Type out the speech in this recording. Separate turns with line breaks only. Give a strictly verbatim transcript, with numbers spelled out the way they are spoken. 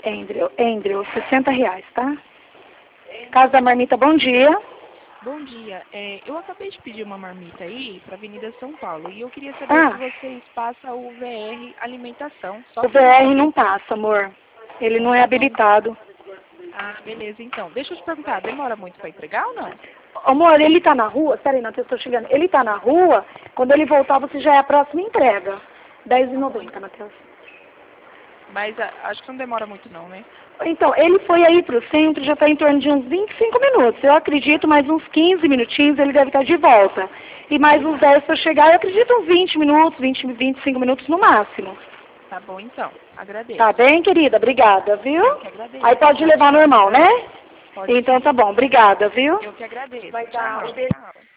Andrew, Andrew, sessenta reais, tá? Casa da Marmita, bom dia.
Bom dia. É, eu acabei de pedir uma marmita aí para Avenida São Paulo e eu queria saber
Ah,
se vocês passam o V R Alimentação. Só
o
pra eu
V R
saber.
não passa, amor. Ele não é
Tá bom.
habilitado.
Ah, beleza, então. Deixa eu te perguntar, demora muito para entregar ou não?
Amor, ele tá na rua? Peraí, não, eu tô chegando. Ele tá na rua, quando ele voltar, você já é a próxima entrega. dez e noventa, Matheus.
Mas a, acho que não demora muito não, né?
Então, ele foi aí pro centro, já está em torno de uns vinte e cinco minutos. Eu acredito mais uns quinze minutinhos ele deve estar de volta. E mais uns dez para chegar, eu acredito uns vinte minutos, vinte, vinte e cinco minutos no máximo.
Tá bom, então. Agradeço.
Tá bem, querida? Obrigada, viu?
Eu que agradeço.
Aí pode
Tchau,
levar
tchau.
normal, né?
Pode
Então
sim.
tá bom, obrigada, viu?
Eu que agradeço.
Vai dar
Tchau.
o